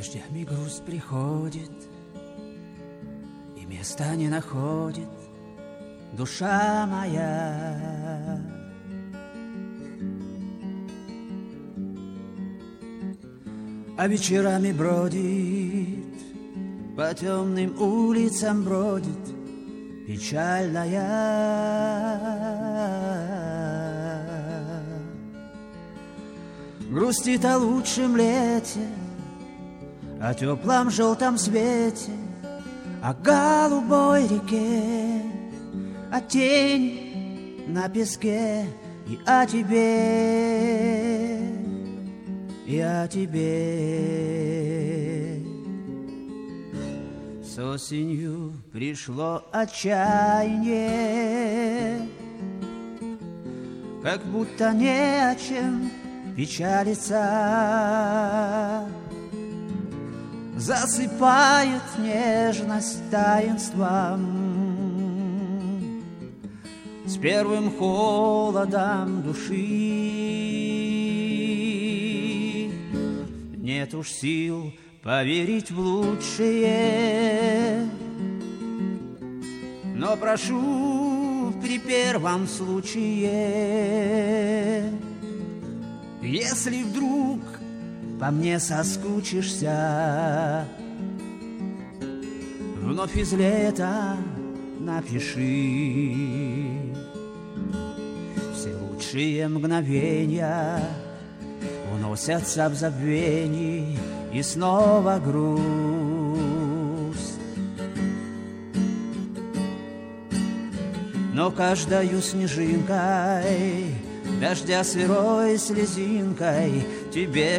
дождями грусть приходит, и места не находит душа моя. А вечерами бродит, по темным улицам бродит печальная. Грустит о лучшем лете, о теплом желтом свете, о голубой реке, о тени на песке и о тебе, и о тебе. С осенью пришло отчаяние, как будто не о чем печалиться. Засыпает нежность таинством, с первым холодом души. Нет уж сил поверить в лучшее, но прошу при первом случае, если вдруг по мне соскучишься, вновь из лета напиши. Все лучшие мгновения уносятся в забвении, и снова грусть. Но каждою снежинкой, дождя сырой слезинкой тебе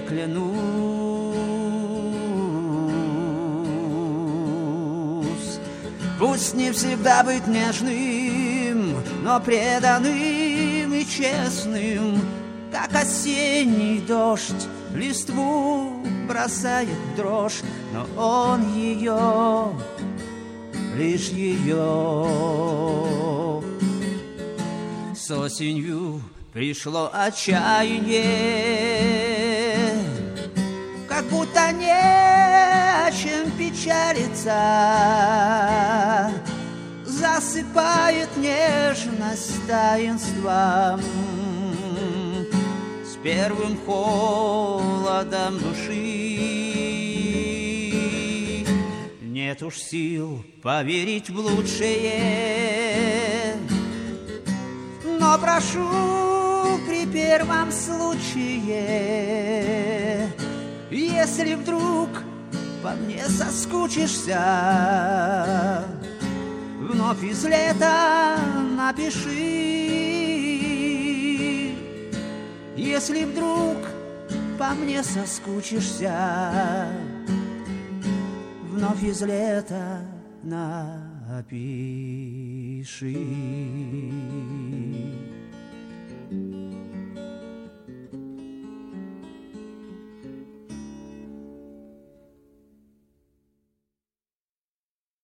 клянусь. Пусть не всегда быть нежным, но преданным и честным, как осенний дождь листву бросает в дрожь, но он ее, лишь ее. С осенью пришло отчаяние, как будто не о чем печалиться. Засыпает нежность таинством, с первым холодом души. Нет уж сил поверить в лучшее, но прошу при первом случае, если вдруг по мне соскучишься, вновь из лета напиши. Если вдруг по мне соскучишься, вновь из лета напиши.